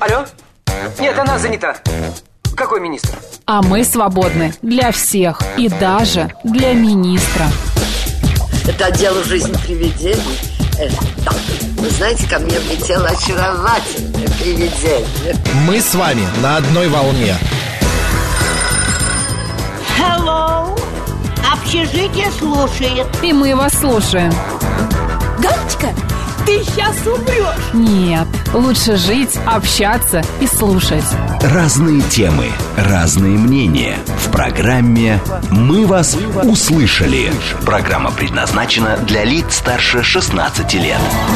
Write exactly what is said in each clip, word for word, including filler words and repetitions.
Алло? Нет, она занята. Какой министр? А мы свободны для всех и даже для министра. Это отдел «Жизнь привидений». Э, да. Вы знаете, ко мне влетело очаровательное привидение. Мы с вами на одной волне. Hello. Общежитие слушает. И мы вас слушаем. Галочка, ты сейчас умрешь. Нет, лучше жить, общаться и слушать. Разные темы, разные мнения. В программе «Мы вас услышали». Программа предназначена для лиц старше шестнадцати лет.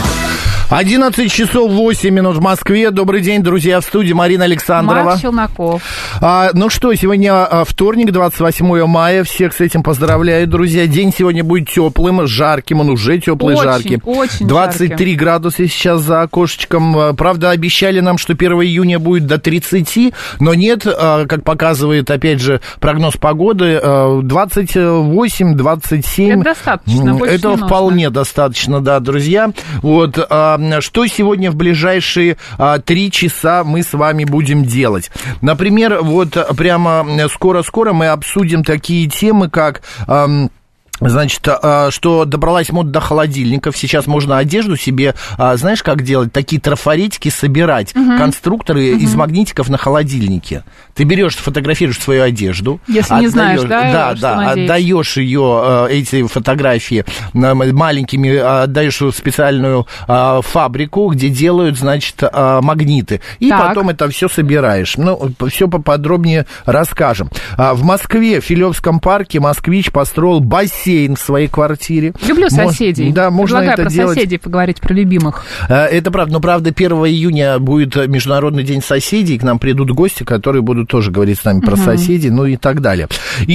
одиннадцать часов восемь минут в Москве. Добрый день, друзья, в студии Марина Александрова. Марк Челноков. А, ну что, сегодня а, вторник, двадцать восьмое мая. Всех с этим поздравляю, друзья. День сегодня будет теплым, жарким. Он уже теплый, очень, жаркий. Очень двадцать три жаркий. Градуса сейчас за окошечком. Правда, обещали нам, что первого июня будет до тридцати, но нет, как показывает, опять же, прогноз погоды, двадцать восемь - двадцать семь. Это достаточно, больше Это не вполне достаточно, да, друзья. Вот, что сегодня в ближайшие а, три часа мы с вами будем делать? Например, вот прямо скоро-скоро мы обсудим такие темы, как... А, Значит, что добралась мода до холодильников. Сейчас можно одежду себе, знаешь, как делать? Такие трафаретики собирать, uh-huh. конструкторы uh-huh. из магнитиков на холодильнике. Ты берешь, фотографируешь свою одежду. Если отдаешь, не знаешь, да? Да, да, отдаешь ее, эти фотографии маленькими, отдаешь в специальную фабрику, где делают, значит, магниты. И так. потом это все собираешь. Ну, все поподробнее расскажем. В Москве, в Филевском парке, москвич построил бассейн в своей квартире. Люблю соседей. Мож, да, можно Предлагаю это про делать. соседей поговорить, про любимых. Это правда, но правда первого июня будет Международный день соседей, к нам придут гости, которые будут тоже говорить с нами про угу. соседей, ну и так далее.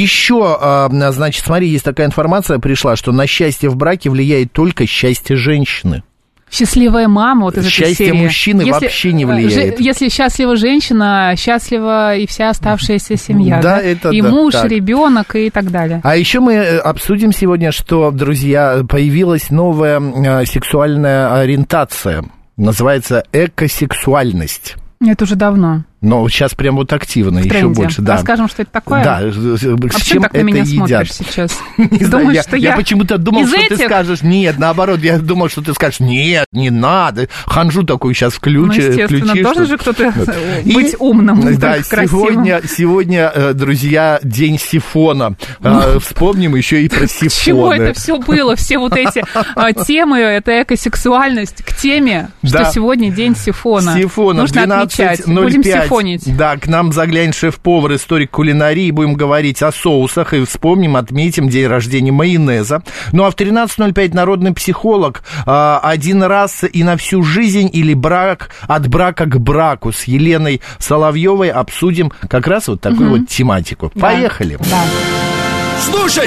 Еще, значит, смотри, есть такая информация пришла, что на счастье в браке влияет только счастье женщины. Счастливая мама, вот из этой серии. Счастье мужчины если, вообще не влияет. Ж, если счастлива женщина, счастлива и вся оставшаяся семья. Да, да? Это и да, муж, так. и ребенок, и так далее. А еще мы обсудим сегодня, что, друзья, появилась новая сексуальная ориентация. Называется экосексуальность. Это уже давно. Но сейчас прям вот активно, еще больше. Да. Расскажем, что это такое? Да, а с чем так это на меня едят? Смотришь сейчас? Не знаю, Думаешь, я, что я, я почему-то думал, что этих? ты скажешь, нет, наоборот, я думал, что ты скажешь, нет, не надо, ханжу такую сейчас включи, ну, естественно, включишь. Должен же кто-то И, быть умным, да, сегодня, сегодня, друзья, день сифона. Ну, вспомним еще и про сифоны. С чего это все было, все вот эти темы, это экосексуальность, к теме, что да. сегодня день сифона. Сифона, нужно отмечать, будем сифонить. Да, к нам заглянет шеф-повар, историк кулинарии, будем говорить о соусах и вспомним, отметим день рождения майонеза. Ну, а в тринадцать ноль пять народный психолог «Один раз и на всю жизнь» или «Брак от брака к браку» с Еленой Соловьевой обсудим как раз вот такую угу. вот тематику. Да. Поехали! Да. Слушать!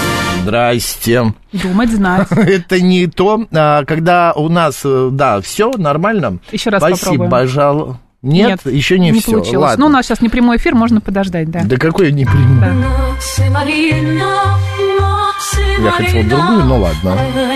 Здрасте. Думать, знать. Это не то, когда у нас, да, все нормально. Еще раз Спасибо, попробуем. пожалуйста. Нет, Нет, еще не, не все. Получилось. Ладно. Ну, у нас сейчас не прямой эфир, можно подождать, да. Да какой не прямой? Да. Я хотел другую, но ладно.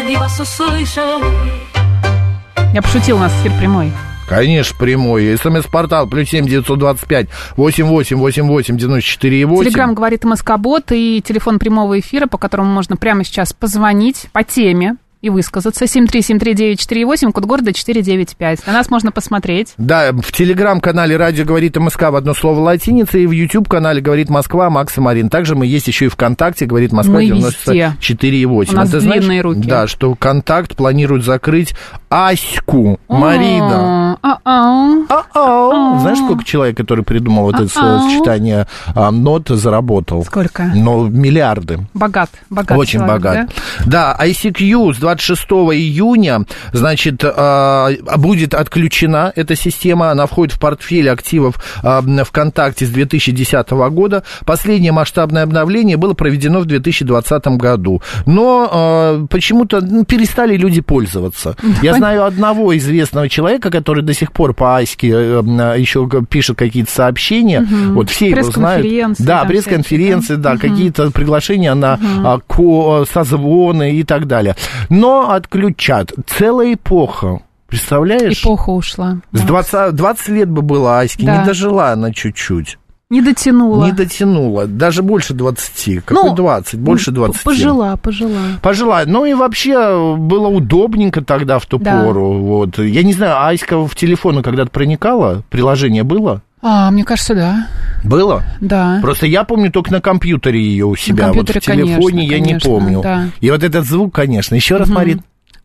Я пошутил, у нас эфир прямой. Конечно, прямой. СМС-портал плюс семь девятьсот двадцать пять восемьдесят восемь восемьдесят восемь девяносто четыре восемь. Телеграм говорит МСК-бот и телефон прямого эфира, по которому можно прямо сейчас позвонить по теме и высказаться. семь три семь три девять четыре восемь, код города четыреста девяносто пять. На нас можно посмотреть. Да, в телеграм-канале «Радио говорит МСК» в одно слово латиницей, и в YouTube-канале «Говорит Москва» Макс и Марин. Также мы есть еще и ВКонтакте «Говорит Москва» девяносто четыре восемь. У нас а длинные знаешь, руки. Да, что «Контакт» планирует закрыть Аську. Марина. А-ау. А-ау. Знаешь, сколько человек, который придумал вот это сочетание нот, заработал? Сколько? Ну, миллиарды. Богат. Богат Очень человек, богат. Да? Да, ай си кью с двадцать шестого июня, значит, будет отключена эта система. Она входит в портфель активов ВКонтакте с две тысячи десятого года. Последнее масштабное обновление было проведено в две тысячи двадцатом году. Но почему-то перестали люди пользоваться. Я знаю одного известного человека, который до сих пор по Аське еще пишет какие-то сообщения. Угу. Вот все его знают. Да, пресс-конференции, да, угу. какие-то приглашения на угу. созвоны и так далее. Но отключат. Целая эпоха Представляешь? Эпоха ушла. С двадцать, двадцать лет бы было Аське, Да. не дожила она чуть-чуть. Не дотянула. Не дотянула, даже больше двадцати. Какой Ну, двадцать? Больше двадцати. Пожила, пожила. Пожила. Ну и вообще было удобненько тогда в ту Да. пору. Вот. Я не знаю, Аська в телефоны когда-то проникала? Приложение было? А, мне кажется, да. Было? Да. Просто я помню только на компьютере ее у себя. Вот в компьютере, телефоне конечно, я конечно, не помню. да. И вот этот звук, конечно. Еще раз, Марин.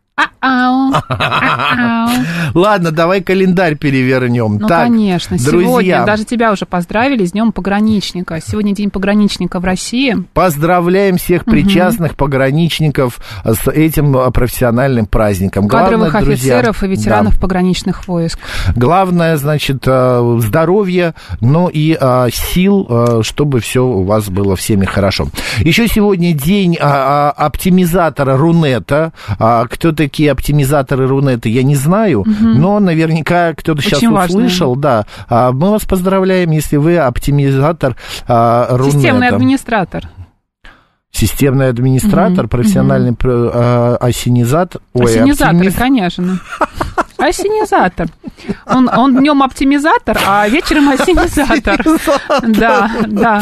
А-ау. А-ау. Ладно, давай календарь перевернем. Ну, так, конечно. друзья, Сегодня даже тебя уже поздравили с Днем пограничника. Сегодня День пограничника в России. поздравляем всех причастных пограничников с этим профессиональным праздником. Кадровых Главное, друзья, офицеров и ветеранов да, пограничных войск. главное, значит, э, здоровье, но и э, сил, э, чтобы все у вас было всеми хорошо. Еще сегодня день а, а, оптимизатора Рунета. А, кто такие оптимизаторы Рунета, я не знаю, но наверняка кто-то сейчас Очень важно. услышал. Да. А, мы вас поздравляем, если вы оптимизатор а, Рунета. Системный администратор. Системный администратор, Мгм, профессиональный про- а, осенизатор. Ой, Осенизатор, оптимиз- конечно. Осенизатор. Он, он днем оптимизатор, а вечером осенизатор. Да, да.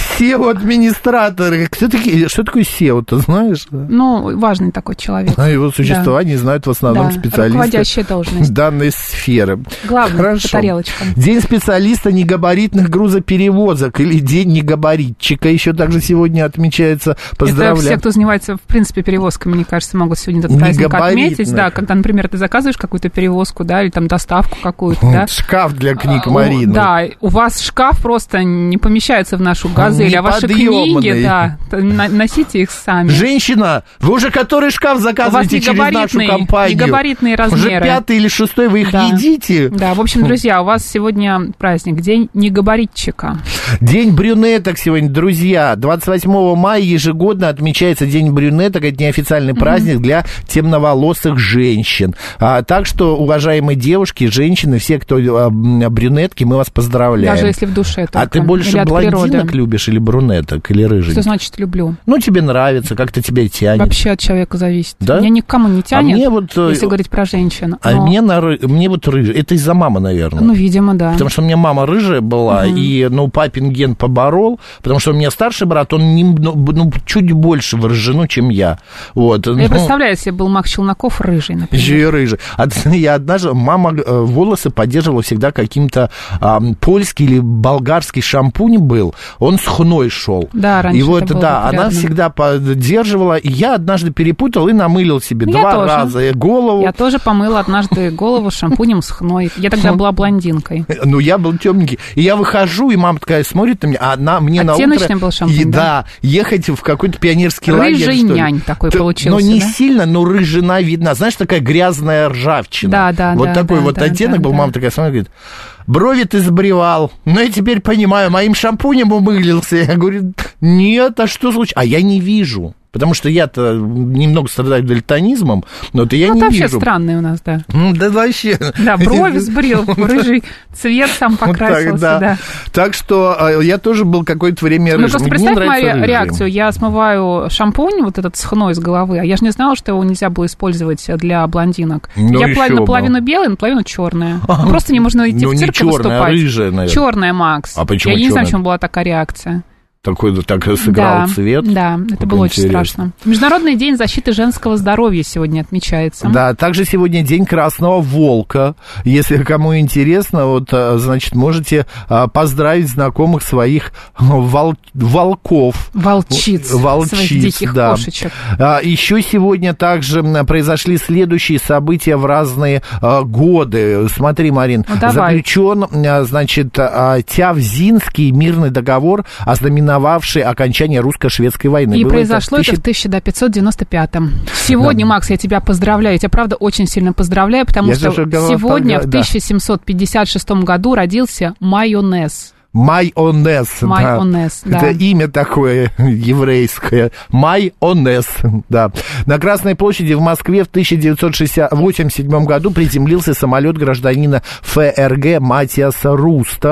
сео-администраторы. Кто такие, что такое сео, ты знаешь? Ну, важный такой человек. О его существовании знают в основном Да, специалисты руководящая должность. данной сферы. Главное, Хорошо. по тарелочкам. День специалиста негабаритных грузоперевозок или день негабаритчика еще также сегодня отмечается. Это Поздравляю. все, кто занимается, в принципе, перевозками, мне кажется, могут сегодня этот праздник Негабаритных. отметить. Да, когда, например, ты заказываешь какую-то перевозку, да, или там доставку какую-то, да. Шкаф для книг А, Марины. у- Да, у вас шкаф просто не помещается в нашу газель, а ваши Неподъемный. книги, да, т- на- носите их сами. Женщина, вы уже который шкаф заказываете через нашу негабаритные- компанию? негабаритные размеры. Уже пятый или шестой, вы их Да. едите? Да, в общем, друзья, у вас сегодня праздник, день негабаритчика. День брюнеток сегодня, друзья. двадцать восьмого мая ежегодно отмечается День брюнеток. Это неофициальный праздник для темноволосых женщин. А, так что, уважаемые девушки, женщины, все, кто а, брюнетки, мы вас поздравляем. Даже если в душе только. А ты больше или от блондинок природы. любишь или брюнеток, или рыжих? Что значит люблю? Ну, тебе нравится, как-то тебя тянет. Вообще от человека зависит. Да? Меня никому не тянет, мне вот, э, если говорить про женщин. А но- мне, на, ры- мне вот рыжий. Это из-за мамы, наверное. Ну, видимо, да. Потому что у меня мама рыжая была, Мгм. и, ну, папин ген поборол, потому что у меня старший брат, он не, ну, ну, чуть больше в рыжину, чем я. Вот. Я ну, представляю, если был Макс Челноков рыжий, например. еще и рыжий. А я однажды, мама э, волосы поддерживала всегда каким-то а, польский или болгарский шампунь был, он с хной шел. Да, раньше И вот, это было да, она популярно. всегда поддерживала, и я однажды перепутал и намылил себе Ну, я два тоже. раза и голову. Я тоже помыла однажды голову шампунем с хной. Я тогда была блондинкой. Ну, я был темненький. И я выхожу, и мама такая смотрит на меня, а она мне на утро... Оттеночный был шампунь, и, да? да, ехать в какой-то пионерский лагерь, Рыжий что ли. нянь такой То- получился, Но не да? сильно, но рыжина видна. Знаешь, такая грязная ржавчина. Да, да, Вот да, такой да, вот да, оттенок да, был. да. Мама такая смотрит, говорит, брови ты сбривал. Ну, я теперь понимаю, моим шампунем умылился. Я говорю, нет, а что случилось? А я не вижу. Потому что я-то немного страдаю дальтонизмом, но это я Ну, не это вообще вижу. странный у нас, да. Ну, да вообще. Да, брови сбрил, рыжий цвет сам Вот так, покрасился, да. да. Так что э, я тоже был какое-то время Ну, рыжим. просто Мне представь нравится мою рыжий. реакцию. Я смываю шампунь, вот этот с хной с головы, а я же не знала, что его нельзя было использовать для блондинок. Ну, я еще пла- бы. наполовину белая, наполовину черная. Просто не можно идти Ну, в не цирк и черная, а выступать. рыжая, наверное. Черная, Макс. А почему Я не знаю, черная? почему была такая реакция. Такой так сыграл Да, цвет. да, это Как было очень интересно. страшно. Международный день защиты женского здоровья сегодня отмечается. Да, также сегодня день красного волка. Если кому интересно, вот, а, значит, можете а, поздравить знакомых своих вол- волков. Волчиц, Волчиц, своих диких да. кошечек. А, еще сегодня также м, произошли следующие события в разные а, годы. Смотри, Марин, Ну, давай. заключен, а, значит, а, Тявзинский мирный договор, ознаменовавший окончание русско-шведской войны. И Было произошло это тысяча- в тысяча пятьсот девяносто пятом. Сегодня, Да. Макс, я тебя поздравляю. Я тебя, правда, очень сильно поздравляю, потому Я что же говорил, сегодня, да. в тысяча семьсот пятьдесят шестом году, родился майонез. Майонез. Майонез, да. Это имя такое еврейское. Майонез, да. На Красной площади в Москве в тысяча девятьсот восемьдесят седьмом году приземлился самолет гражданина ФРГ Матиаса Руста.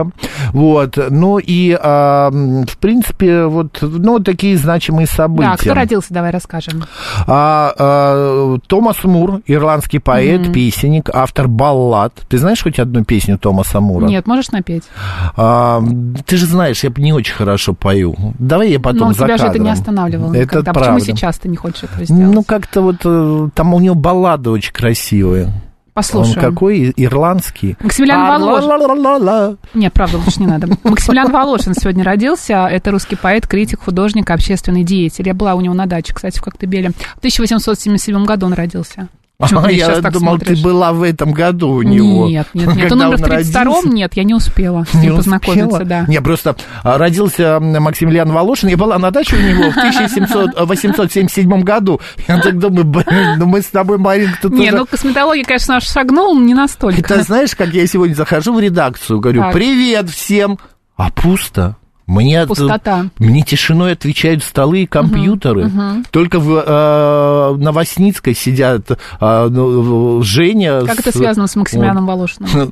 Вот, ну и, а, в принципе, вот, ну, такие значимые события. Да, кто родился, давай расскажем. А, а, Томас Мур, ирландский поэт, mm-hmm. песенник, автор баллад. Ты знаешь хоть одну песню Томаса Мура? Нет, можешь напеть? А, ты же знаешь, я не очень хорошо пою. Давай я потом за кадром. Но тебя же это не останавливало это никогда. правда. Почему сейчас ты не хочешь этого сделать? Ну, как-то вот там у него баллады очень красивые. Послушаем. Он какой? Ирландский. Максимилиан Волошин. Нет, правда, лучше не надо. Максимилиан Волошин сегодня родился. Это русский поэт, критик, художник, общественный деятель. Я была у него на даче, кстати, в Коктебеле. В тысяча восемьсот семьдесят седьмом году он родился. А, я думал, смотришь? Ты была в этом году у него. Нет, нет, нет. Он умер в тридцать втором, нет, я не успела с ним не познакомиться, успела? Да. Не, просто родился Максимилиан Волошин, я была на даче у него в тысяча восемьсот семьдесят седьмом году. Я так думаю, блин, ну мы с тобой, Марин, кто-то... Не, ну косметология, конечно, наш шагнул, не настолько. Ты знаешь, как я сегодня захожу в редакцию, говорю, так. Привет всем, а пусто. Мне, Пустота. Мне тишиной отвечают столы и компьютеры. Uh-huh, uh-huh. Только в э, Новосницкой сидят э, Женя... Как с, это связано с Максимилианом вот, Волошиным?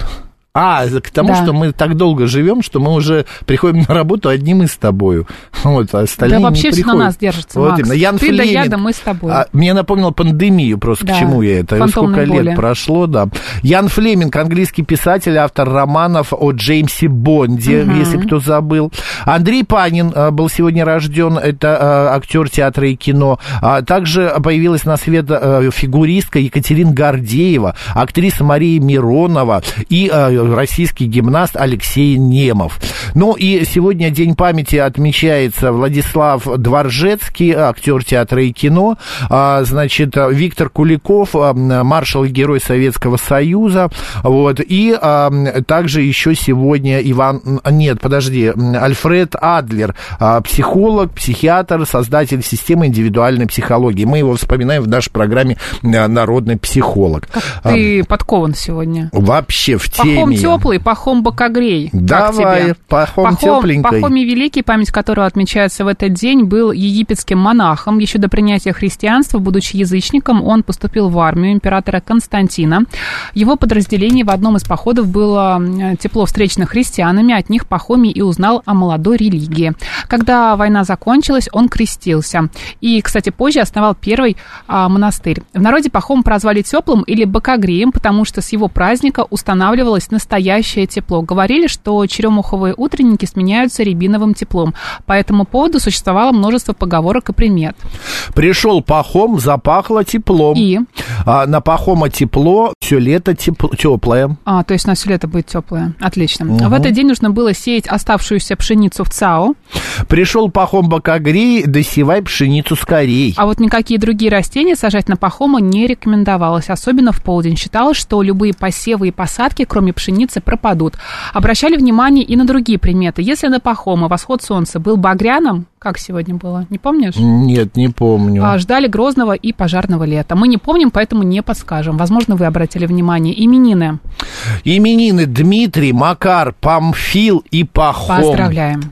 А, к тому, да. что мы так долго живем, что мы уже приходим на работу одним и с тобою. Вот, а остальные да вообще не все приходят. на нас держится, вот Макс. Ян Ты Флеминг, да я, да мы с тобой. А, мне напомнило пандемию просто, да, к чему я это. Сколько боли. Лет прошло, да. Ян Флеминг, английский писатель, автор романов о Джеймсе Бонде, угу. если кто забыл. Андрей Панин а, был сегодня рожден, это а, актер театра и кино. А, также появилась на свет а, фигуристка Екатерина Гордеева, актриса Мария Миронова и а, российский гимнаст гимнаст Алексей Немов. Ну и сегодня День памяти отмечается Владислав Дворжецкий, актер театра и кино, а, значит, Виктор Куликов, маршал и герой Советского Союза, вот, и а, также еще сегодня Иван, нет, подожди, Альфред Адлер, а, психолог, психиатр, создатель системы индивидуальной психологии. Мы его вспоминаем в нашей программе «Народный психолог». Как ты подкован сегодня. Вообще в теме. Пахом теплый, пахом бокогрей. Давай, пахом, пахом тепленькой. Пахомий Великий, память которого отмечается в этот день, был египетским монахом. Еще до принятия христианства, будучи язычником, он поступил в армию императора Константина. Его подразделение в одном из походов было тепло встречено христианами, от них Пахомий и узнал о молодой религии. Когда война закончилась, он крестился. И, кстати, позже основал первый а, монастырь. В народе Пахом прозвали теплым или бокогреем, потому что с его праздника устанавливалось настоящее тепло. Говорили, что черемуховые утренники сменяются рябиновым теплом. По этому поводу существовало множество поговорок и примет. Пришел Пахом, запахло теплом. И? А, на Пахома тепло, все лето тепло, теплое. А, то есть на все лето будет теплое. Отлично. Угу. В этот день нужно было сеять оставшуюся пшеницу в ЦАО. Пришел Пахом бокогрей, досевай пшеницу скорей. А вот никакие другие растения сажать на Пахома не рекомендовалось, особенно в полдень. Считалось, что любые посевы и посадки, кроме пшеницы, пропадут. Обращали внимание и на другие приметы. Если на Пахома восход солнца был багряным, как сегодня было, не помнишь? Нет, не помню. А, ждали грозного и пожарного лета. Мы не помним, поэтому не подскажем. Возможно, вы обратили внимание. Именины. Именины Дмитрий, Макар, Памфил и Пахом. Поздравляем.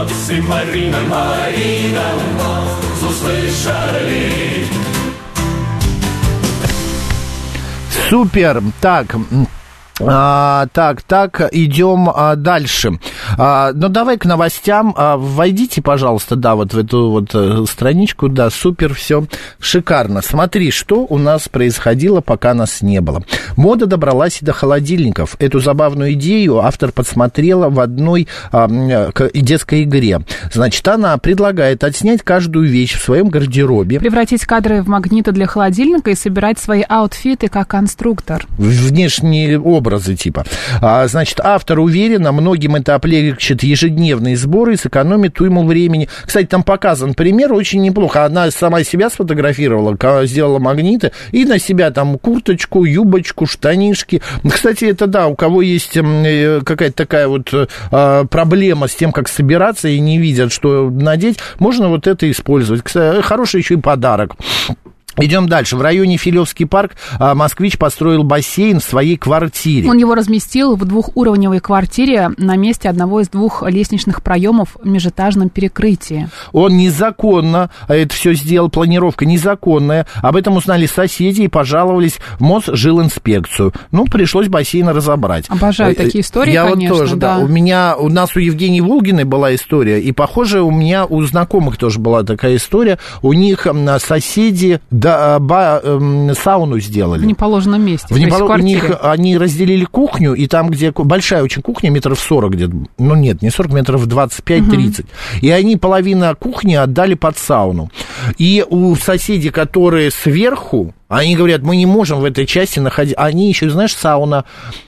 Марина, Марина, услышали. Супер. Так... А, так, так, идем а, дальше. А, ну, давай к новостям. А, войдите, пожалуйста, да, вот в эту вот а, страничку, да, супер, все шикарно. Смотри, что у нас происходило, пока нас не было. Мода добралась и до холодильников. Эту забавную идею автор подсмотрела в одной а, детской игре. Значит, она предлагает отснять каждую вещь в своем гардеробе. Превратить кадры в магниты для холодильника и собирать свои аутфиты как конструктор. Внешний образ. Образы типа. А, значит, автор уверен, многим это облегчит ежедневные сборы и сэкономит уйму времени. Кстати, там показан пример очень неплохо. Она сама себя сфотографировала, сделала магниты и на себя там курточку, юбочку, штанишки. Кстати, это да, у кого есть какая-то такая вот а, проблема с тем, как собираться и не видят, что надеть, можно вот это использовать. Кстати, хороший еще и подарок. Идем дальше. В районе Филевский парк а, москвич построил бассейн в своей квартире. Он его разместил в двухуровневой квартире на месте одного из двух лестничных проемов в межэтажном перекрытии. Он незаконно это все сделал, планировка незаконная. Об этом узнали соседи и пожаловались в Мосжилинспекцию. Ну, пришлось бассейн разобрать. Обожаю такие истории, Я конечно. вот тоже, да. да. У меня, у нас у Евгении Волгиной была история, и, похоже, у меня у знакомых тоже была такая история. У них соседи... Да, ба, э, сауну сделали. В неположенном месте. В непол... У них они разделили кухню, и там, где большая очень кухня, метров сорок где-то, ну нет, не сорок, метров двадцать пять тридцать. Угу. И они половину кухни отдали под сауну. И у соседей, которые сверху, они говорят, мы не можем в этой части находиться. Они еще, знаешь, сауна...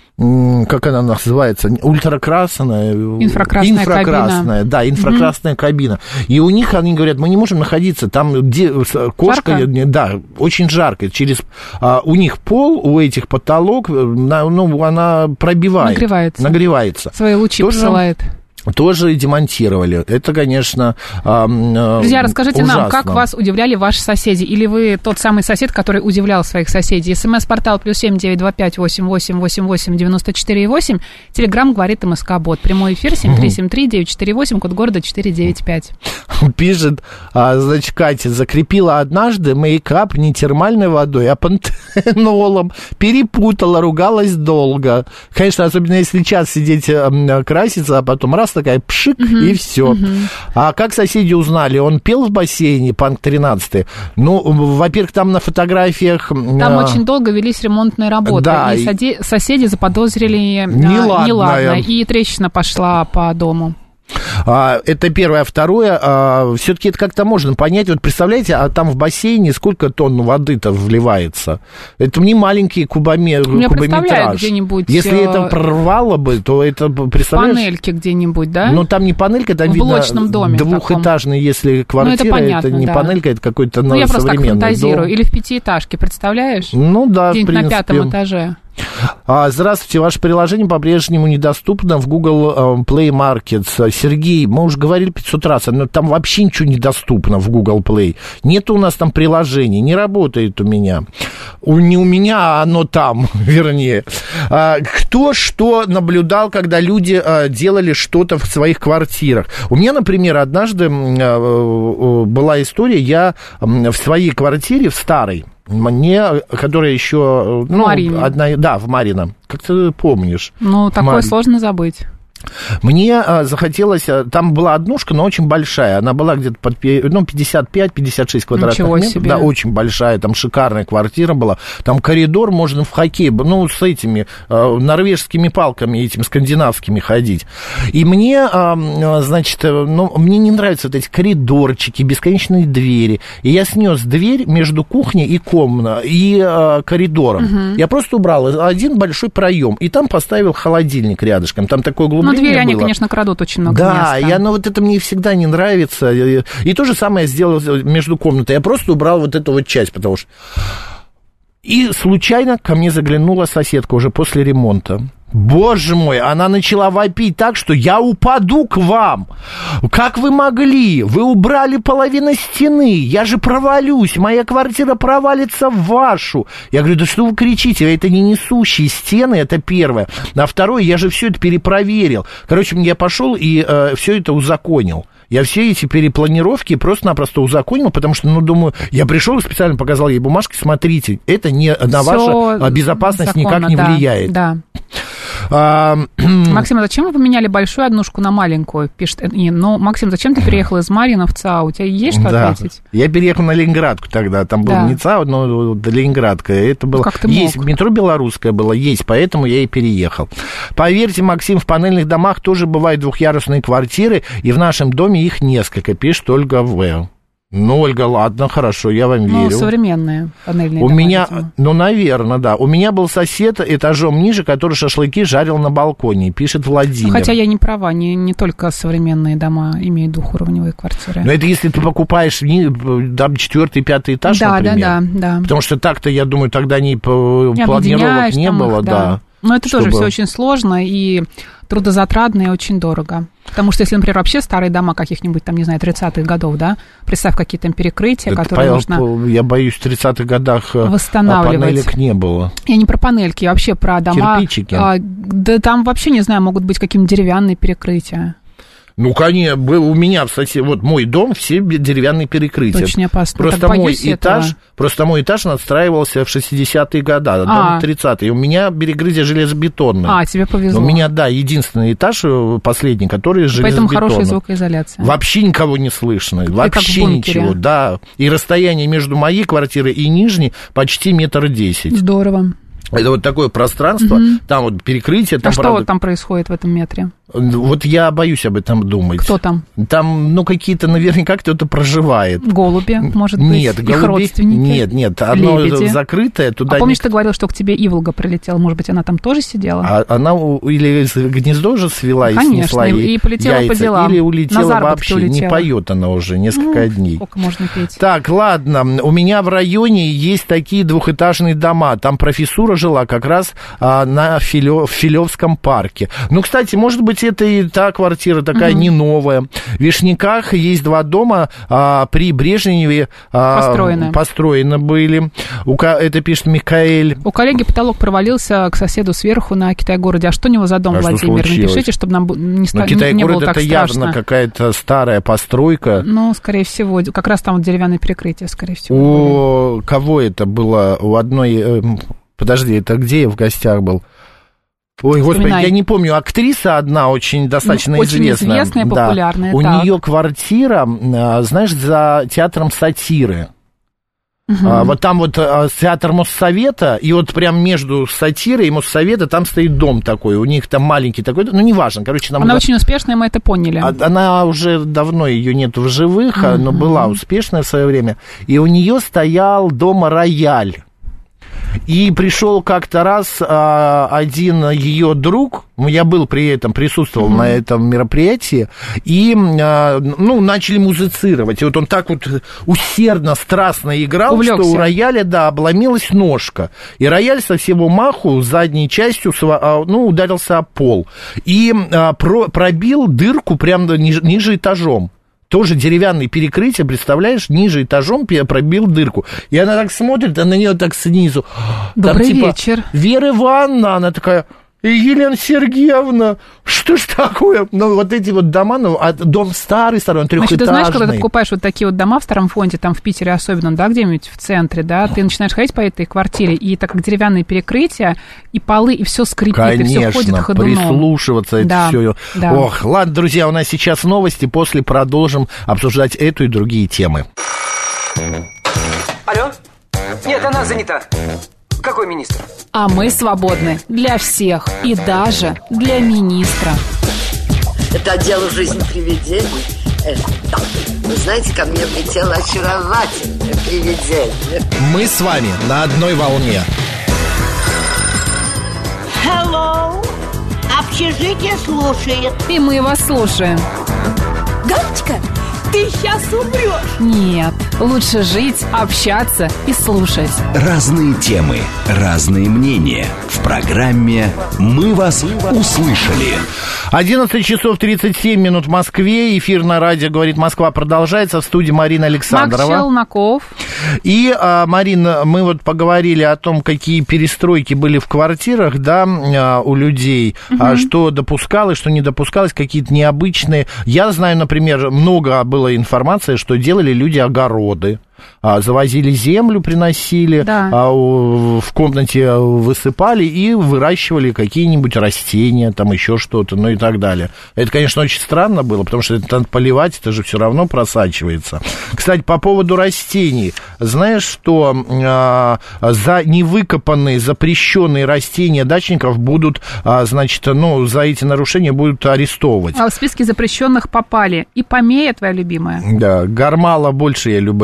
как она называется, ультракрасная, инфракрасная, инфракрасная кабина. Да, инфракрасная mm-hmm. кабина. И у них, они говорят, мы не можем находиться, там где, кошка, жарко? Да, очень жарко. Через, а, у них пол, у этих потолок, на, ну, она пробивает. Нагревается. Нагревается. Свои лучи Тоже... посылает. Тоже демонтировали. Это, конечно, э, Друзья, расскажите ужасно. нам, как вас удивляли ваши соседи? Или вы тот самый сосед, который удивлял своих соседей? СМС-портал плюс семь девять два пять восемь восемь восемь восемь девяносто четыре восемь. Телеграм говорит МСК-бот. Прямой эфир семь три семь три девять четыре восемь, код города четыре девять пять. Пишет, а, значит, Катя, закрепила однажды мейкап не термальной водой, а пантенолом. Перепутала, ругалась долго. Конечно, особенно если час сидеть краситься, а потом раз такая пшик, uh-huh, и все. Uh-huh. А как соседи узнали? Он пел в бассейне, Панк тринадцатый. Ну, во-первых, там на фотографиях... Там а... очень долго велись ремонтные работы. Да, и, и... соседи заподозрили неладное. неладное. И трещина пошла по дому. А, это первое. А второе, а, все-таки это как-то можно понять. Вот представляете, а там в бассейне сколько тонн воды-то вливается? Это не маленький кубометр, кубометраж. Если это прорвало бы, то это, представляешь... Панельки где-нибудь, да? Ну, там не панелька, там в видно блочном доме двухэтажный, таком. если квартира, ну, это, понятно, это не да. панелька, это какой-то ну, я просто так фантазирую. дом. Или в пятиэтажке, представляешь? Ну, да, где-нибудь в принципе. на пятом этаже. Здравствуйте, ваше приложение по-прежнему недоступно в Google Play Markets. Сергей, мы уже говорили пятьсот раз, но там вообще ничего недоступно в Google Play. Нет у нас там приложений, не работает у меня. У, не у меня, а оно там, вернее. Кто что наблюдал, когда люди делали что-то в своих квартирах? У меня, например, однажды была история, я в своей квартире, в старой, мне, которая еще... Ну, одна, да, в Марьино. Как ты помнишь? Ну, такое Марь... сложно забыть. Мне а, захотелось... Там была однушка, но очень большая. Она была где-то под ну, пятьдесят пять - пятьдесят шесть квадратных Ничего метров. Себе. Да, очень большая. Там шикарная квартира была. Там коридор, можно в хоккей, ну, с этими а, норвежскими палками, этими скандинавскими ходить. И мне, а, значит, ну, мне не нравятся вот эти коридорчики, бесконечные двери. И я снес дверь между кухней и комнатой, и а, коридором. Угу. Я просто убрал один большой проем. И там поставил холодильник рядышком. Там такой глубокий. Ну, двери, они, конечно, крадут очень много да, места. Да, и оно вот это мне всегда не нравится. И, и то же самое я сделал между комнатой. Я просто убрал вот эту вот часть, потому что... И случайно ко мне заглянула соседка уже после ремонта. Боже мой, она начала вопить так, что я упаду к вам. Как вы могли? Вы убрали половину стены. Я же провалюсь. Моя квартира провалится в вашу. Я говорю, да что вы кричите? Это не несущие стены, это первое. А второе, я же все это перепроверил. Короче, я пошел и э, все это узаконил. Я все эти перепланировки просто-напросто узаконил, потому что, ну, думаю, я пришел и специально показал ей бумажки, смотрите, это не на всё вашу безопасность законно, никак не да, влияет. Да. А, Максим, а зачем вы поменяли большую однушку на маленькую? Пишет Ин. Ну, Максим, зачем ты переехал из Марьино в ЦАУ? У тебя есть что да. ответить? Я переехал на Ленинградку тогда. Там был да. не ЦАУ, но Ленинградка. Это было... Как ты есть, мог? Метро Белорусское было, есть, поэтому я и переехал. Поверьте, Максим, в панельных домах тоже бывают двухъярусные квартиры, и в нашем доме их несколько, пишет Ольга В. Ну, Ольга, ладно, хорошо, я вам ну, верю. Ну, современные панельные У дома, меня, видимо. ну, наверное, да. У меня был сосед этажом ниже, который шашлыки жарил на балконе, пишет Владимир. Хотя я не права, не, не только современные дома имеют двухуровневые квартиры. Но это если ты покупаешь там четвертый, пятый этаж, да, например. Да, да, да. Потому что так-то, я думаю, тогда не, не планировок не было, их, да. да. Но это чтобы... тоже все очень сложно, и трудозатратно и очень дорого. Потому что если, например, вообще старые дома каких-нибудь, там, не знаю, тридцатых годов, да, представь, какие там перекрытия, это которые по, нужно... Я боюсь, в тридцатых годах восстанавливать. Панелек не было. Я не про панельки, я вообще про дома... Кирпичики. А, да там вообще, не знаю, могут быть какие-нибудь деревянные перекрытия. Ну, конечно, был у меня, кстати, вот мой дом, все деревянные перекрытия. Очень опасно. Просто мой этаж, просто мой этаж надстраивался в шестидесятые годы, а дом в тридцатые. У меня перекрытие железобетонное. А, тебе повезло. У меня, да, единственный этаж, последний, который железобетонный. Поэтому хорошая звукоизоляция. Вообще никого не слышно, вообще ничего, да. И расстояние между моей квартирой и нижней почти метр десять. Здорово. Это вот такое пространство, угу. Там вот перекрытие. Там, а правда... что там происходит в этом метре? Вот я боюсь об этом думать. Кто там? Там, ну, какие-то, наверняка, кто-то проживает. Голуби, может быть? Нет, их голуби... родственники? Нет, нет, одно лебеди. Закрытое. Туда а помнишь, не... ты говорил, что к тебе иволга прилетела? Может быть, она там тоже сидела? А она или гнездо уже свела и Конечно, снесла и, и полетела яйца, по делам. или улетела вообще. Улетела. Не поет она уже несколько ну, дней. Сколько можно петь? Так, ладно, у меня в районе есть такие двухэтажные дома. Там профессура жила как раз а, на Филё... в Филевском парке. Ну, кстати, может быть, это и та квартира такая угу. не новая. В Вишняках есть два дома а, при Брежневе а, построены. построены были. У, это пишет Микаэль. У коллеги потолок провалился к соседу сверху на Китай-городе. А что у него за дом, а Владимир? Напишите, чтобы нам не, ста... не было так это страшно. Явно какая-то старая постройка. Ну, скорее всего. Как раз там вот деревянное перекрытие, скорее всего. У были. Кого это было? У одной... Подожди, это где я в гостях был? Ой, господи, я не помню, актриса одна очень достаточно ну, очень известная. известная, да. популярная. У так. нее квартира, знаешь, за театром сатиры. Угу. А, вот там вот а, театр Моссовета, и вот прям между сатирой и Моссовета там стоит дом такой, у них там маленький такой, ну, неважно, короче. Нам она да... очень успешная, мы это поняли. А, она уже давно, ее нет в живых, угу. но была успешная в свое время, и у нее стоял дома рояль. И пришел как-то раз а, один ее друг, я был при этом, присутствовал mm-hmm. на этом мероприятии, и, а, ну, начали музицировать. И вот он так вот усердно, страстно играл, увлекся. Что у рояля, да, обломилась ножка. И рояль со всего маху задней частью, ну, ударился о пол. И а, про, пробил дырку прямо ниже, ниже этажом. Тоже деревянное перекрытие, представляешь, ниже этажом пробил дырку. И она так смотрит, а на нее так снизу. Добрый там, типа, вечер. Вера Ивановна, она такая... Елена Сергеевна, что ж такое? Ну, вот эти вот дома, ну, а дом старый, старый, он трехэтажный. Значит, ты знаешь, когда ты покупаешь вот такие вот дома в Старом Фонде, там в Питере особенно, да, где-нибудь в центре, да, ты начинаешь ходить по этой квартире, и так как деревянные перекрытия, и полы, и все скрипит, конечно, и все ходит ходуном. Прислушиваться, это да, все. Да. Ох, ладно, друзья, у нас сейчас новости, после продолжим обсуждать эту и другие темы. Алло? Нет, она занята. Какой министр? А мы свободны для всех и даже для министра. Это дело жизни привидений. Э, да. Вы знаете, ко мне влетело очаровательное привидение. Мы с вами на одной волне. Hello. Общежитие слушает. И мы вас слушаем. Галочка, ты сейчас умрешь. Нет, лучше жить, общаться и слушать. Разные темы, разные мнения. В программе «Мы вас услышали». одиннадцать часов тридцать семь минут в Москве. Эфир на радио «Говорит Москва» продолжается. В студии Марина Александрова. Макс Челноков. И, а, Марина, мы вот поговорили о том, какие перестройки были в квартирах, да, у людей, угу. а, что допускалось, что не допускалось, какие-то необычные. Я знаю, например, много было информации, что делали люди огороды. Завозили землю, приносили, да. в комнате высыпали и выращивали какие-нибудь растения, там еще что-то, ну и так далее. Это, конечно, очень странно было, потому что это надо поливать, это же все равно просачивается. Кстати, по поводу растений. Знаешь, что а, за невыкопанные, запрещенные растения дачников будут, а, значит, ну, за эти нарушения будут арестовывать. А в списке запрещенных попали и помея твоя любимая. Да, Гармала больше я люблю.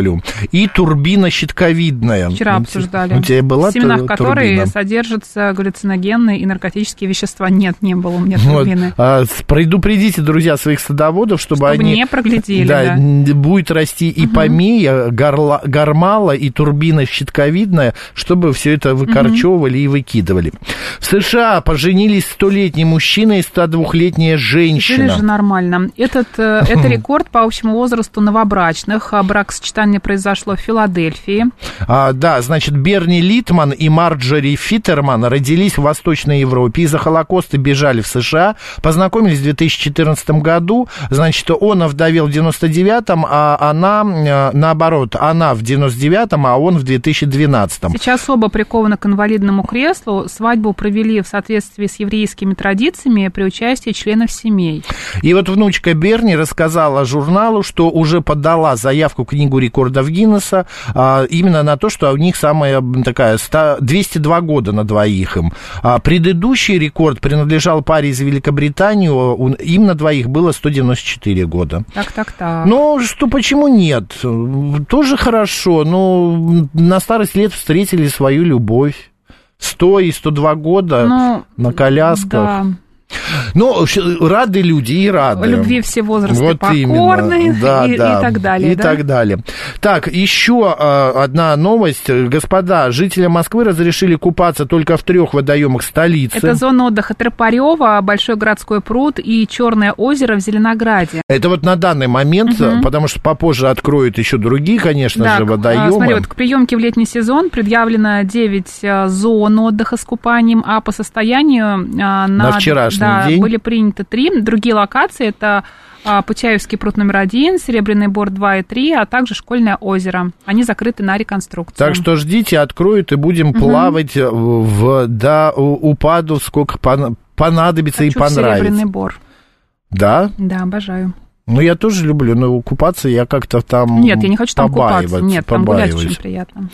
и турбина щитковидная. Вчера обсуждали. У тебя была в семенах турбина? Которые содержатся галлюциногенные и наркотические вещества. Нет, не было у меня турбины. Вот. А, предупредите, друзья, своих садоводов, чтобы, чтобы они... не проглядели, да, да. Будет расти и угу. помея, горла, гормала, и турбина щитковидная, чтобы все это выкорчевывали угу. и выкидывали. В США поженились столетний мужчина и ста двухлетняя женщина. Это же нормально. Этот, это рекорд по общему возрасту новобрачных. Бракосочетание произошло в Филадельфии. А, да, значит, Берни Литман и Марджори Фиттерман родились в Восточной Европе. Из-за Холокоста бежали в США. Познакомились в две тысячи четырнадцатом году. Значит, он овдовел в девяносто девятом, а она, наоборот, она в девяносто девятом, а он в две тысячи двенадцатом. Сейчас оба прикованы к инвалидному креслу. Свадьбу провели в соответствии с еврейскими традициями при участии членов семей. И вот внучка Берни рассказала журналу, что уже подала заявку в Книгу рекордов Гиннесса а, именно на то, что у них самая такая двести два года на двоих им. А предыдущий рекорд принадлежал паре из Великобритании, им на двоих было сто девяносто четыре года. Так, так, так. Ну, что, почему нет? Тоже хорошо, но на старость лет встретили свою любовь. сто и сто два года ну, на колясках. Да. Ну, рады люди и рады. Любви все возрасты вот покорны да, и, да, и так далее. И да? так далее. Так, еще одна новость. Господа, жителям Москвы разрешили купаться только в трех водоемах столицы. Это зона отдыха Тропарева, Большой городской пруд и Черное озеро в Зеленограде. Это вот на данный момент, угу. потому что попозже откроют еще другие, конечно да, же, водоемы. Смотри, вот к приемке в летний сезон предъявлено девять зон отдыха с купанием, а по состоянию на, на вчерашний да, день были приняты три. Другие локации — это Путяевский пруд номер один, Серебряный Бор два и три, а также Школьное озеро. Они закрыты на реконструкцию. Так что ждите, откроют, и будем угу. плавать в, до упаду, сколько понадобится. Хочу и понравится. Серебряный Бор. Да? Да, обожаю. Ну, я тоже люблю, но купаться я как-то там Нет, я не хочу там купаться. Нет, там гулять очень приятно.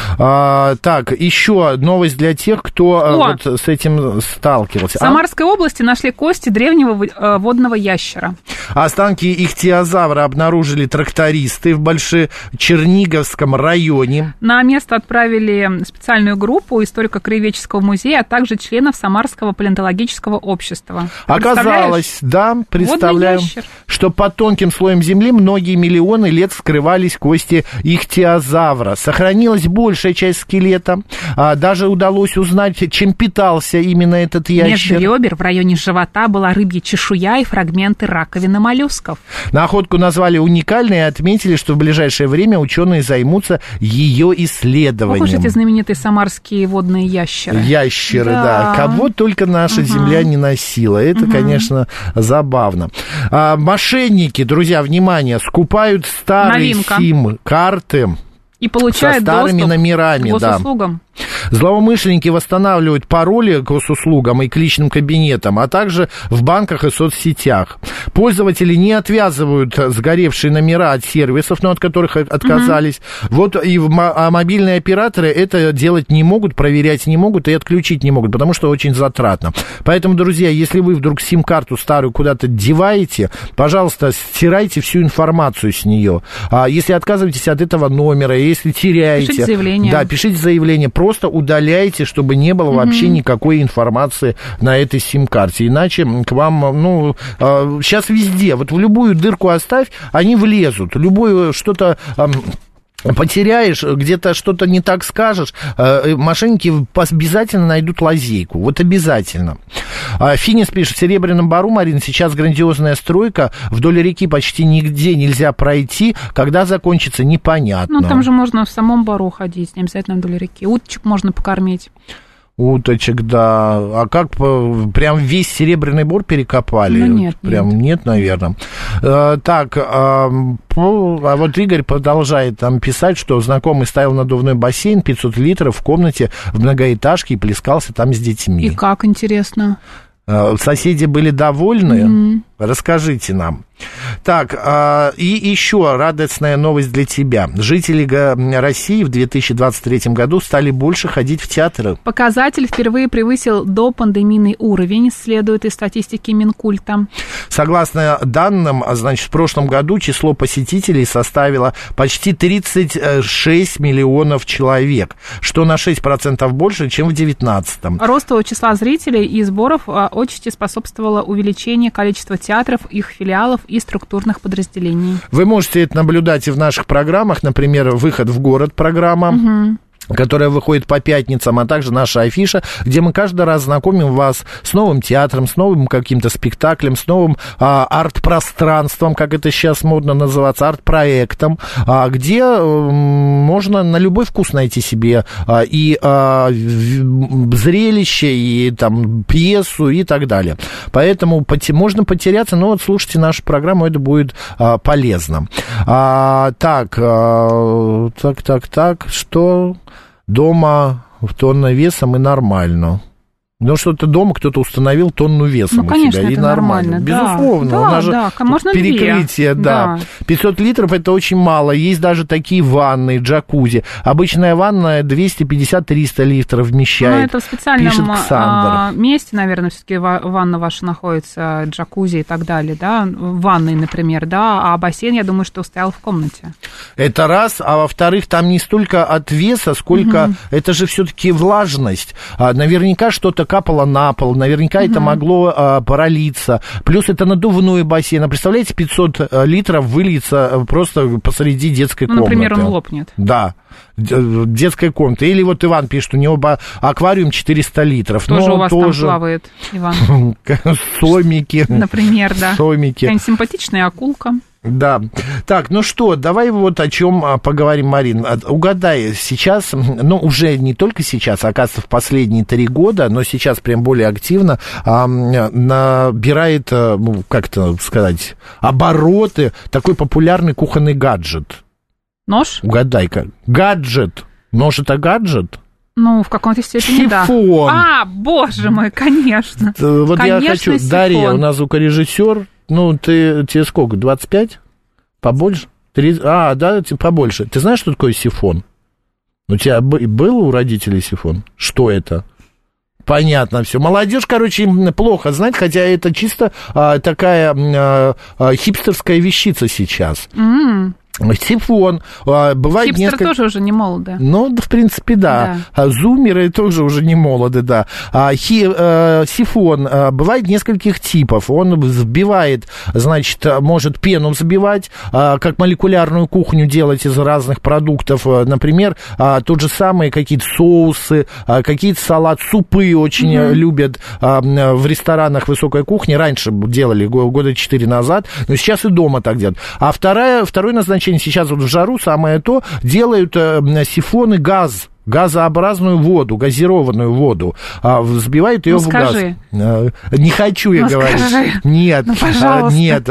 А, так, еще новость для тех, кто вот с этим сталкивался. В Самарской а? области нашли кости древнего водного ящера. Останки ихтиозавра обнаружили трактористы в Большечерниговском районе. На место отправили специальную группу историко-краеведческого музея, а также членов Самарского палеонтологического общества. Оказалось, да, представляю, что под тонким слоем земли многие миллионы лет скрывались кости ихтиозавра. Сохранилась большая часть скелета. А, даже удалось узнать, чем питался именно этот ящер. Между ребер в районе живота была рыбья чешуя и фрагменты раковины моллюсков. Находку назвали уникальной и отметили, что в ближайшее время ученые займутся ее исследованием. Ох уж эти знаменитые самарские водные ящеры. Ящеры, да. да. Кого только наша угу. земля не носила. Это, угу. конечно, забавно. А, мошенники, друзья, внимание, скупают старые сим-карты и получают со старыми доступ номерами, к госуслугам. Да. Злоумышленники восстанавливают пароли к госуслугам и к личным кабинетам, а также в банках и соцсетях. Пользователи не отвязывают сгоревшие номера от сервисов, но от которых отказались. Mm-hmm. Вот и а мобильные операторы это делать не могут, проверять не могут и отключить не могут, потому что очень затратно. Поэтому, друзья, если вы вдруг сим-карту старую куда-то деваете, пожалуйста, стирайте всю информацию с нее. А если отказываетесь от этого номера, если теряете... Пишите заявление. Да, пишите заявление. Просто удаляйте, чтобы не было mm-hmm. вообще никакой информации на этой сим-карте. Иначе к вам, ну, сейчас везде, вот в любую дырку оставь, они влезут. Любое что-то... потеряешь, где-то что-то не так скажешь, мошенники обязательно найдут лазейку. Вот обязательно. Финис пишет, в Серебряном Бору, Марина, сейчас грандиозная стройка, вдоль реки почти нигде нельзя пройти, когда закончится, непонятно. Ну, там же можно в самом Бору ходить, не обязательно вдоль реки. Уточек можно покормить. Уточек, да. А как, прям весь Серебряный Бор перекопали? Ну, нет, прям нет, нет наверное. А, так, а, а вот Игорь продолжает там писать, что знакомый ставил надувной бассейн пятьсот литров в комнате в многоэтажке и плескался там с детьми. И как, интересно? А, соседи были довольны. Mm-hmm. Расскажите нам. Так, и еще радостная новость для тебя. Жители России в две тысячи двадцать третьем году стали больше ходить в театры. Показатель впервые превысил допандемийный уровень, следует из статистики Минкульта. Согласно данным, значит, в прошлом году число посетителей составило почти тридцать шесть миллионов человек, что на шесть процентов больше, чем в две тысячи девятнадцатом. Росту числа зрителей и сборов отчасти способствовало увеличение количества театров, их филиалов и структурных подразделений. Вы можете это наблюдать и в наших программах, например, «Выход в город» программа. Угу. Которая выходит по пятницам, а также наша афиша, где мы каждый раз знакомим вас с новым театром, с новым каким-то спектаклем, с новым а, арт-пространством, как это сейчас модно называться, арт-проектом, а, где а, можно на любой вкус найти себе а, и а, зрелище, и там пьесу, и так далее. Поэтому поте- можно потеряться, но вот слушайте нашу программу, это будет а, полезно. А, так, а, так, так, так, что... Дома в тонна весом и нормально. Ну, что-то дома кто-то установил тонну весом ну, у конечно, тебя, и нормально. нормально. Безусловно. Да, у нас да, же можно перекрытие, да. да. пятьсот литров это очень мало. Есть даже такие ванны, джакузи. Обычная ванна двести пятьдесят - триста литров вмещает. Ну, это в специальном пишет а, месте, наверное, все-таки ванна ваша находится, джакузи и так далее, да, ванной, например, да, а бассейн, я думаю, что стоял в комнате. Это раз, а во-вторых, там не столько от веса, сколько угу. это же все-таки влажность. А, наверняка что-то капало на пол, наверняка угу. это могло а, пролиться. Плюс это надувной бассейн. А представляете, пятьсот литров выльется просто посреди детской ну, комнаты. Например, он лопнет. Да. Детская комната. Или вот Иван пишет, у него аквариум четыреста литров. Тоже но у вас тоже... там плавает, Иван. Сомики. Например, да. Сомики. Какая-нибудь симпатичная акулка. Да. Так, ну что, давай вот о чем поговорим, Марин. Угадай, сейчас, ну, уже не только сейчас, а, оказывается, в последние три года, но сейчас прям более активно а, набирает, ну, как это сказать, обороты такой популярный кухонный гаджет. Нож? Угадай-ка. Гаджет. Нож — это гаджет? Ну, в каком-то степени, да. Сифон. А, боже мой, конечно. Вот конечно, я хочу... сифон. Дарья, у нас звукорежиссер. Ну, ты, тебе сколько, двадцать пять? Побольше? тридцать? А, да, побольше. Ты знаешь, что такое сифон? У тебя был у родителей сифон? Что это? Понятно все. Молодежь, короче, плохо знать, хотя это чисто а, такая а, а, хипстерская вещица сейчас. Mm. Сифон. Бывает Хипстеры несколько... тоже уже не молоды. Ну, в принципе, да. да. Зумеры тоже уже не молоды, да. Хи... Сифон бывает нескольких типов. Он взбивает, значит, может пену взбивать, как молекулярную кухню делать из разных продуктов. Например, тот же самый какие-то соусы, какие-то салат, супы очень mm-hmm. любят в ресторанах высокой кухни. Раньше делали, года четыре назад, но сейчас и дома так делают. А второе, второе назначение сейчас вот в жару самое то, делают э, сифоны газ, газообразную воду, газированную воду, а, взбивают ее ну, в скажи. газ. Не хочу я ну, говорить. Скажи. Нет, ну, нет,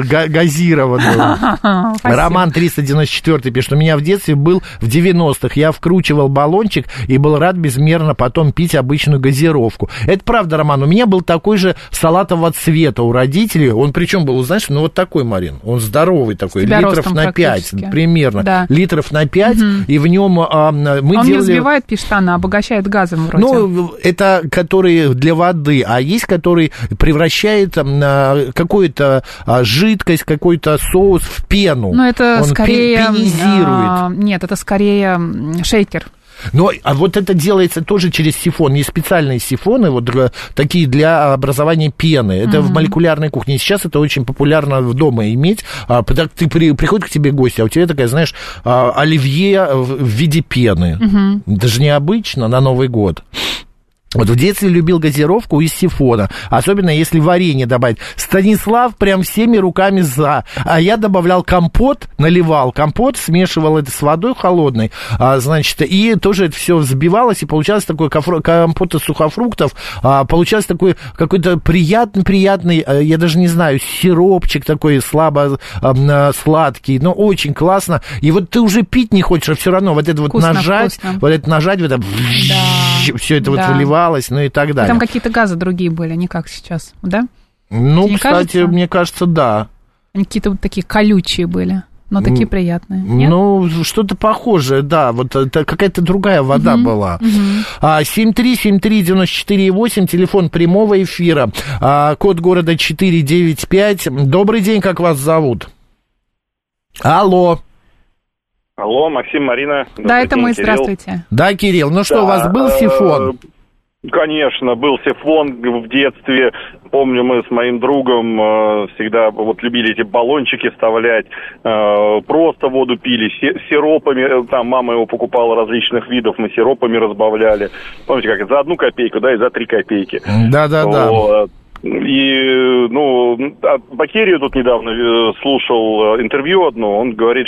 газированную. Роман триста девяносто четыре пишет, у меня в детстве был в девяностых, я вкручивал баллончик и был рад безмерно потом пить обычную газировку. Это правда, Роман, у меня был такой же салатового цвета у родителей, он причем был, знаешь, ну вот такой, Марин, он здоровый такой, литров на пять примерно, да. литров на пять, угу. и в нем а, мы он делали... взбивает, пишет она, обогащает газом вроде. Ну, это которые для воды, а есть, который превращает а, какую-то а, жидкость, какой-то соус в пену. Ну, это он скорее... пенизирует. А, нет, это скорее шейкер. Но, а вот это делается тоже через сифон. Есть специальные сифоны, вот такие для образования пены. Это mm-hmm. в молекулярной кухне. И сейчас это очень популярно в дома иметь. А, ты при, приходит к тебе гость, а у тебя такая, знаешь, оливье в виде пены. Mm-hmm. Это же необычно на Новый год. Вот в детстве любил газировку из сифона, особенно если варенье добавить. Станислав прям всеми руками за. А я добавлял компот, наливал компот, смешивал это с водой холодной, а, значит, и тоже это все взбивалось, и получалось такой компот из сухофруктов, а, получался такой какой-то приятный-приятный, я даже не знаю, сиропчик такой слабо а, сладкий, но очень классно. И вот ты уже пить не хочешь, а все равно вот это вкусно, вот нажать, вкусно. вот это нажать, вот это да. все это да. вот выливалось, ну и так далее. Там какие-то газы другие были, не как сейчас, да? Ну, не кстати, кажется? мне кажется, да. Они какие-то вот такие колючие были, но такие приятные. Нет? Ну, что-то похожее, да. Вот это какая-то другая вода Мгм, была. мгм. А, семь три семь три девять четыре восемь, телефон прямого эфира, а, код города четыре девять пять. Добрый день, как вас зовут? Алло. Алло, Максим, Марина. Да, это мы, Кирилл. здравствуйте. Да, Кирилл, ну что, Да, у вас был э, сифон? Конечно, был сифон в детстве. Помню, мы с моим другом э, всегда вот любили эти баллончики вставлять, э, просто воду пили, си- сиропами, там мама его покупала различных видов, мы сиропами разбавляли. Помните, как за одну копейку, да, и за три копейки. Да-да-да. Вот. И, ну, от Бакерию тут недавно э, слушал э, интервью одно, он говорит,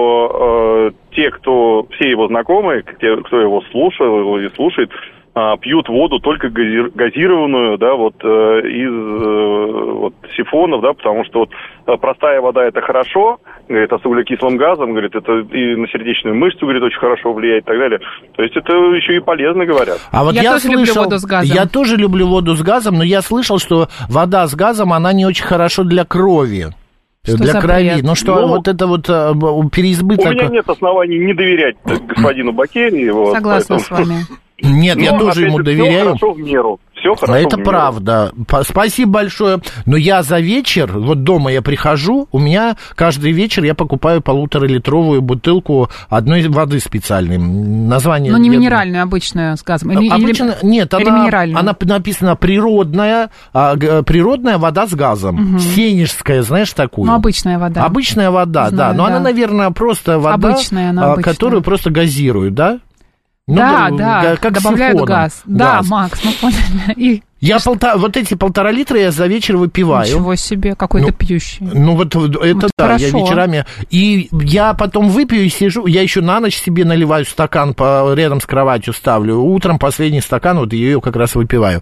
что э, те, кто, все его знакомые, те, кто его слушал и слушает, э, пьют воду только гази- газированную, да, вот э, из э, вот, сифонов, да, потому что вот э, простая вода это хорошо, говорит, а с углекислым газом, говорит, это и на сердечную мышцу, говорит, очень хорошо влияет и так далее. То есть это еще и полезно, говорят. А вот Я я, тоже слышал, люблю воду с газом. Я тоже люблю воду с газом, но я слышал, что вода с газом, она не очень хорошо для крови. Что для за крови. бред? Ну что, Ну, вот это вот э, переизбыток... У меня нет оснований не доверять господину Бакерию. Вот, Согласна поэтому... с вами. Нет, я Но, тоже опять ему же, доверяю. Все хорошо в меру. Все хорошо Это в меру. правда. По- Спасибо большое. Но я за вечер, вот дома я прихожу, у меня каждый вечер я покупаю полуторалитровую бутылку одной воды специальной. Название... Ну, не я- минеральную, обычную с газом. Или, Обычно, или, нет, или она, минеральную. она написана природная, а, г- природная вода с газом. Угу. Сенежская, знаешь, такую. Ну, обычная вода. Обычная вода, Знаю, да. Но да. она, наверное, просто вода, Обычная она, а, обычная. которую просто газируют, да? Ну, да, г- да, г- как добавляют сифоном. газ. Да, Газ. Макс, мы поняли. И Я полта... вот эти полтора литра я за вечер выпиваю. ничего себе, какой-то Ну, пьющий. Ну вот это Это да, я хорошо. вечерами. И я потом выпью и сижу, я еще на ночь себе наливаю стакан, по, рядом с кроватью ставлю. Утром последний стакан, вот ее как раз выпиваю.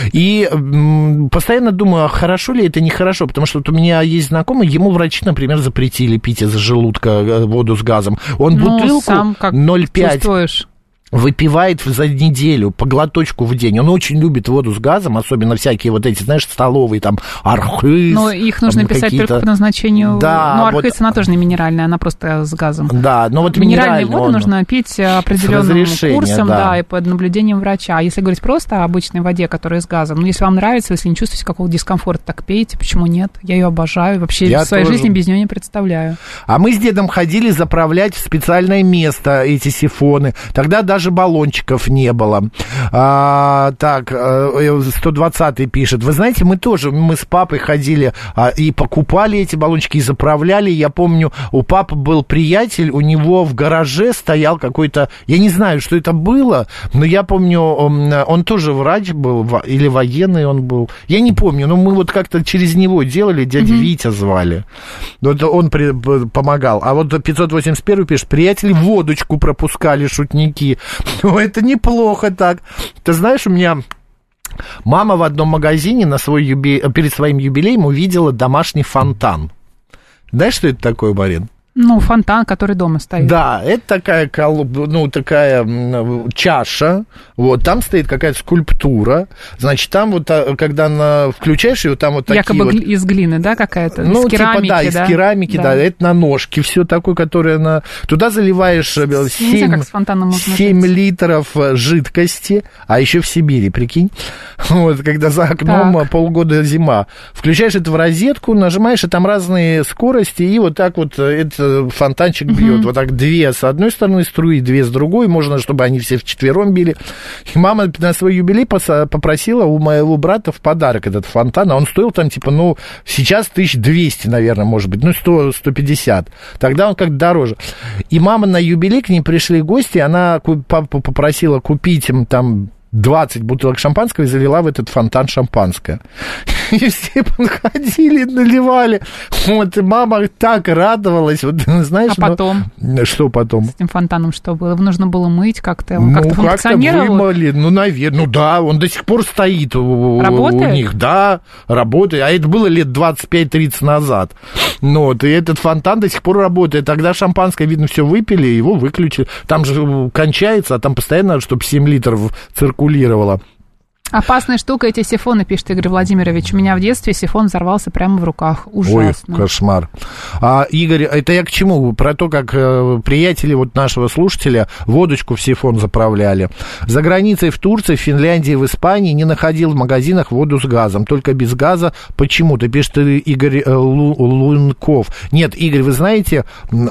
И м, постоянно думаю, а хорошо ли это, нехорошо, потому что вот у меня есть знакомый, ему врачи, например, запретили пить из-за желудка э, воду с газом. Он Ну, бутылку сам как ноль пять чувствуешь. выпивает за неделю по глоточку в день. Он очень любит воду с газом, особенно всякие вот эти, знаешь, столовые, там, архыз. Но их нужно там, писать какие-то... только по назначению. Да, ну, вот- архыз, она тоже не минеральная, она просто с газом. Да, но вот Минеральные минеральный воды он- нужно пить определенным разрешения, курсом, да. да. и под наблюдением врача. А если говорить просто о обычной воде, которая с газом, ну, если вам нравится, если не чувствуете какого-то дискомфорта, так пейте, почему нет? Я ее обожаю, вообще Я в своей тоже. жизни без нее не представляю. А мы с дедом ходили заправлять в специальное место эти сифоны. Тогда даже баллончиков не было. А, так, э, сто двадцатый пишет. Вы знаете, мы тоже, мы с папой ходили а, и покупали эти баллончики, и заправляли. Я помню, у папы был приятель, у него в гараже стоял какой-то, я не знаю, что это было, но я помню, он, он тоже врач был, во- или военный он был. Я не помню, но мы вот как-то через него делали, дядя Мгм. Витя звали. Вот он при- п- помогал. А вот пятьсот восемьдесят один пишет, приятели водочку пропускали, шутники. Ну, это неплохо так. Ты знаешь, у меня мама в одном магазине на свой юбе... перед своим юбилеем увидела домашний фонтан. Знаешь, что это такое, Марин? Ну, фонтан, который дома стоит. Да, это такая, колу- ну, такая м, чаша, вот, там стоит какая-то скульптура, значит, там вот, а, когда на, включаешь ее, там вот такие Якобы вот... гли- из глины, да, какая-то? Ну, из керамики, типа, да, из керамики, да. это на ножке все такое, которое на... Туда заливаешь Не знаю, семь, как с фонтаном можно семь жить. литров жидкости, а еще в Сибири, прикинь, вот, когда за окном Так. полгода зима. Включаешь это в розетку, нажимаешь, и там разные скорости, и вот так вот это фонтанчик бьет. Вот так две с одной стороны струи, две с другой, можно, чтобы они все вчетвером били. И мама на свой юбилей поса- попросила у моего брата в подарок этот фонтан, а он стоил там, типа, ну, сейчас тысяч двести, наверное, может быть, ну, сто сто пятьдесят. Тогда он как-то дороже. И мама на юбилей, к ней пришли гости, она ку- папу попросила купить им там двадцать бутылок шампанского и залила в этот фонтан шампанское. И все подходили, наливали. Вот, и мама так радовалась. Вот, знаешь, А потом? Ну, что потом? С этим фонтаном что было? Его нужно было мыть как-то? Он Ну, как-то как-то функционировал? вымыли, ну, наверное, ну да, он до сих пор стоит у, Работает? у них, да, работает, а это было лет двадцать пять тридцать назад, ну, вот, и этот фонтан до сих пор работает, тогда шампанское, видно, все выпили, его выключили, там же кончается, а там постоянно, чтобы семь литров циркулировало. Опасная штука эти сифоны, пишет Игорь Владимирович. У меня в детстве сифон взорвался прямо в руках. Ужасно. Ой, кошмар. А, Игорь, это я к чему? Про то, как э, приятели вот нашего слушателя водочку в сифон заправляли. За границей в Турции, в Финляндии, в Испании не находил в магазинах воду с газом. Только без газа почему-то, пишет Игорь э, Лунков. Нет, Игорь, вы знаете,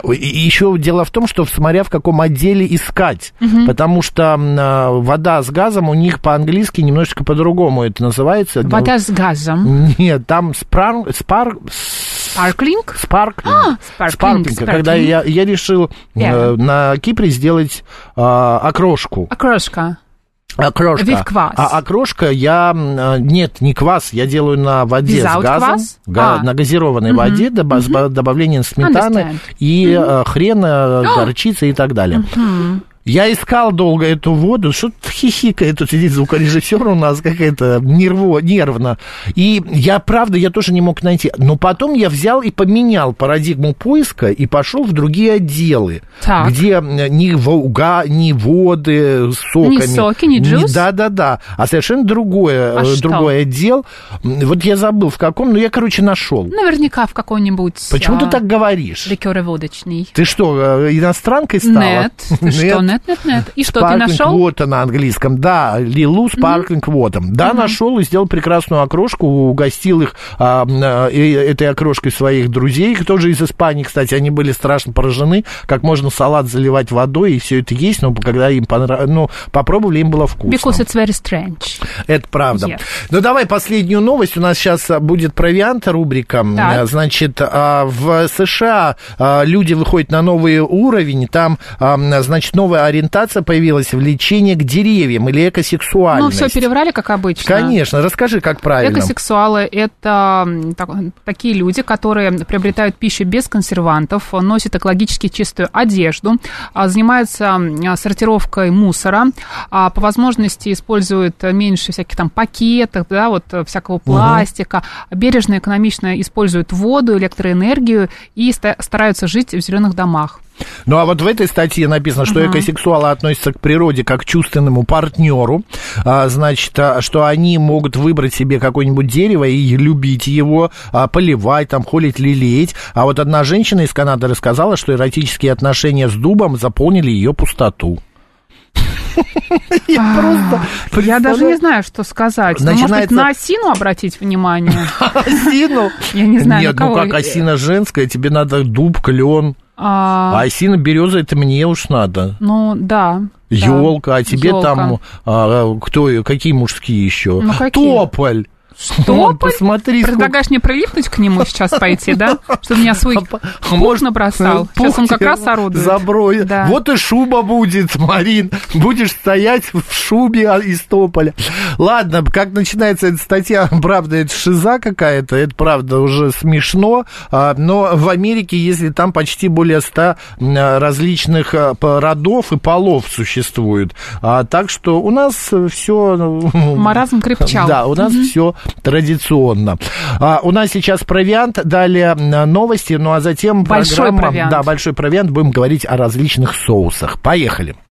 еще дело в том, что смотря в каком отделе искать. Угу. Потому что э, вода с газом у них по-английски немножечко по-другому это называется. Вода с газом? Нет, там спар... спар... Спарклинг? Спарклинг. А, спарклинг. Спарклинг. Когда я, я решил yeah. э, на Кипре сделать э, окрошку. Окрошка. Окрошка. With квас. А окрошка я... Нет, не квас, я делаю на воде Without с газом. Га, а. На газированной mm-hmm. воде, добав, mm-hmm. добавлением сметаны Understand. И mm-hmm. хрена, горчицы и так далее. Mm-hmm. Я искал долго эту воду, что-то хихикает, тут сидит звукорежиссер у нас какая-то нерво, нервно. И я, правда, я тоже не мог найти. Но потом я взял и поменял парадигму поиска и пошел в другие отделы, так. где ни, вога, ни воды с соками. Ни соки, ни джус? Да-да-да, а совершенно другое, а другой отдел. Вот я забыл в каком, но я, короче, нашел. Наверняка в какой-нибудь... Почему а... ты так говоришь? Ликёры водочный. Ты что, иностранкой стала? Нет, ты что, нет? Нет, нет, нет. И что, ты нашел? Sparkling water на английском, да, Лилу Sparkling mm-hmm. water. Да, mm-hmm. нашел и сделал прекрасную окрошку, угостил их а, а, этой окрошкой своих друзей, тоже из Испании, кстати, они были страшно поражены, как можно салат заливать водой и все это есть, но когда им понравилось, ну, попробовали, им было вкусно. Because it's very strange. Это правда. Yes. Ну, давай последнюю новость, у нас сейчас будет провиант рубрика, так. Значит, в США люди выходят на новый уровень, там, значит, новая ориентация появилась в лечении к деревьям или экосексуальность. Ну, все переврали, как обычно. Конечно. Расскажи, как правильно. Экосексуалы – это так, такие люди, которые приобретают пищу без консервантов, носят экологически чистую одежду, занимаются сортировкой мусора, по возможности используют меньше всяких там пакетов, да, вот всякого пластика, угу. бережно, экономично используют воду, электроэнергию и стараются жить в зеленых домах. Ну, а вот в этой статье написано, что uh-huh. экосексуалы относятся к природе как к чувственному партнеру, а, значит, а, что они могут выбрать себе какое-нибудь дерево и любить его, а, поливать, там, холить, лелеять. А вот одна женщина из Канады рассказала, что эротические отношения с дубом заполнили ее пустоту. Я, просто я даже не знаю, что сказать. Начинается... Может быть, на осину обратить внимание? Осину? Я не знаю, нет, ну как осина женская, тебе надо дуб, клен. А, а осина, береза, это мне уж надо. Ну, да. Елка, да. а тебе Ёлка. Там а, кто, какие мужские еще? Ну, какие? Тополь. Что? Посмотри. Предлагаешь мне прилипнуть к нему сейчас пойти, да? Чтобы меня свой пух набросал. Сейчас он как раз орудует. Заброй. Да. Вот и шуба будет, Марин. Будешь стоять в шубе из тополя. Ладно, как начинается эта статья, правда, это шиза какая-то, это, правда, уже смешно, но в Америке, если там почти более ста различных родов и полов существует, так что у нас все... Маразм крепчал. Да, у нас угу. все традиционно. А, у нас сейчас провиант, далее новости, ну а затем большой программа... провиант. Да, большой провиант, будем говорить о различных соусах. Поехали.